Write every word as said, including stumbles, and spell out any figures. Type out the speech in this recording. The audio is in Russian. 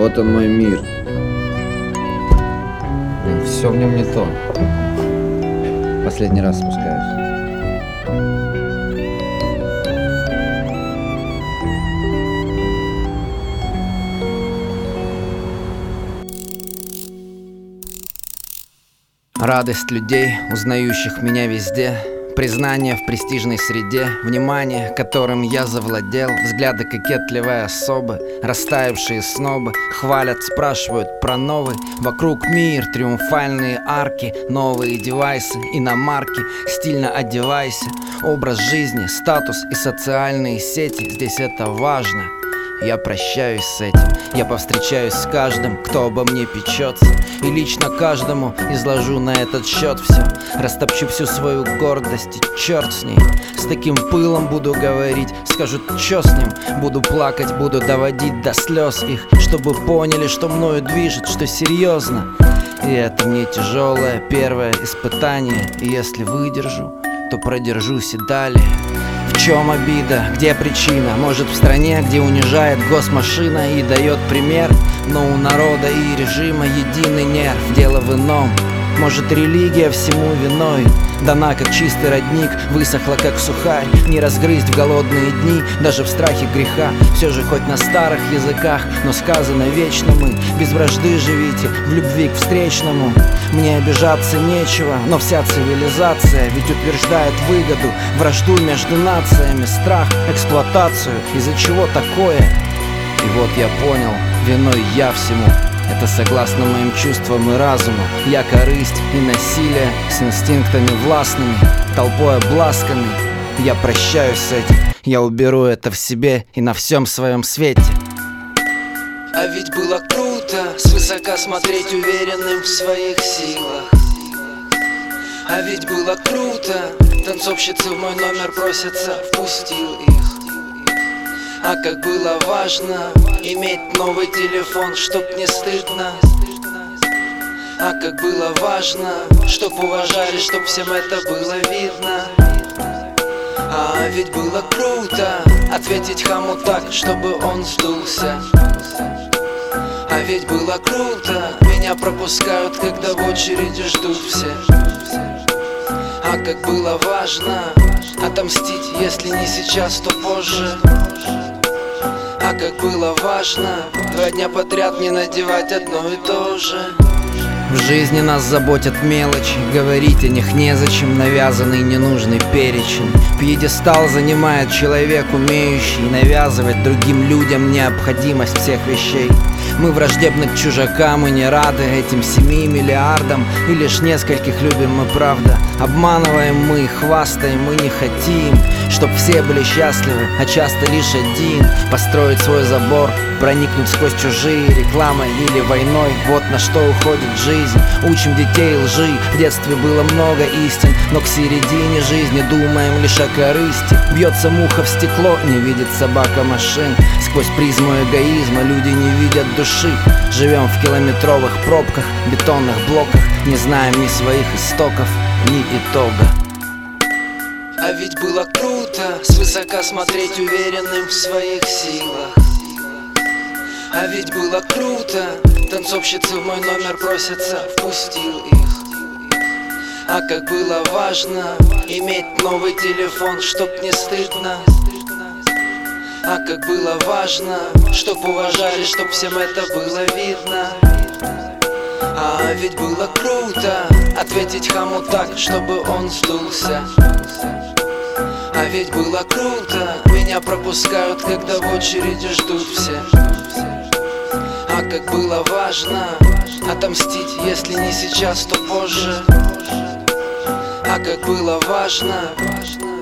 Вот он мой мир. Блин, все в нем не то. Последний раз спускаюсь. Радость людей, узнающих меня везде, признание в престижной среде, внимание, которым я завладел, взгляды кокетливой особы, растаявшие снобы хвалят, спрашивают про новый. Вокруг мир, триумфальные арки, новые девайсы, иномарки. Стильно одевайся, образ жизни, статус и социальные сети. Здесь это важно. Я прощаюсь с этим, я повстречаюсь с каждым, кто обо мне печется, и лично каждому изложу на этот счет все. Растопчу всю свою гордость, и черт с ней. С таким пылом буду говорить, скажут, чё с ним. Буду плакать, буду доводить до слез их, чтобы поняли, что мною движет, что серьезно. И это мне тяжелое первое испытание, и если выдержу, то продержусь и далее. В чем обида? Где причина? Может, в стране, где унижает госмашина и дает пример, но у народа и режима единый нерв. Дело в ином. Может, религия всему виной дана как чистый родник, высохла как сухарь, не разгрызть в голодные дни, даже в страхе греха. Все же хоть на старых языках, но сказано вечно мы. Без вражды живите, в любви к встречному. Мне обижаться нечего, но вся цивилизация ведь утверждает выгоду, вражду между нациями, страх, эксплуатацию. Из-за чего такое? И вот я понял, виной я всему. Это согласно моим чувствам и разуму. Я корысть и насилие с инстинктами властными, толпой обласканный. Я прощаюсь с этим, я уберу это в себе и на всем своем свете. А ведь было круто свысока смотреть уверенным в своих силах. А ведь было круто, танцовщицы в мой номер просятся, впустил их. А как было важно иметь новый телефон, чтоб не стыдно. А как было важно, чтоб уважали, чтоб всем это было видно. А ведь было круто ответить хаму так, чтобы он сдулся. А ведь было круто, меня пропускают, когда в очереди ждут все. А как было важно отомстить, если не сейчас, то позже. А как было важно два дня подряд не надевать одно и то же. В жизни нас заботят мелочи, говорить о них незачем, навязанный ненужный перечень. Пьедестал занимает человек, умеющий навязывать другим людям необходимость всех вещей. Мы враждебны к чужакам и не рады этим семи миллиардам, и лишь нескольких любим мы, правда. Обманываем мы, хвастаем мы не хотим, чтоб все были счастливы, а часто лишь один. Построить свой забор, проникнуть сквозь чужие рекламой или войной. Вот на что уходит жизнь. Учим детей лжи, в детстве было много истин, но к середине жизни думаем лишь о корысти. Бьется муха в стекло, не видит собака машин. Сквозь призму эгоизма люди не видят души. Живем в километровых пробках, бетонных блоках, не знаем ни своих истоков, ни итога. А ведь было круто свысока смотреть уверенным в своих силах. А ведь было круто, танцовщицы в мой номер просятся, впустил их. А как было важно иметь новый телефон, чтоб не стыдно. А как было важно, чтоб уважали, чтоб всем это было видно. А ведь было круто ответить хаму так, чтобы он сдулся. А ведь было круто, меня пропускают, когда в очереди ждут все. А как было важно отомстить, если не сейчас, то позже. А как было важно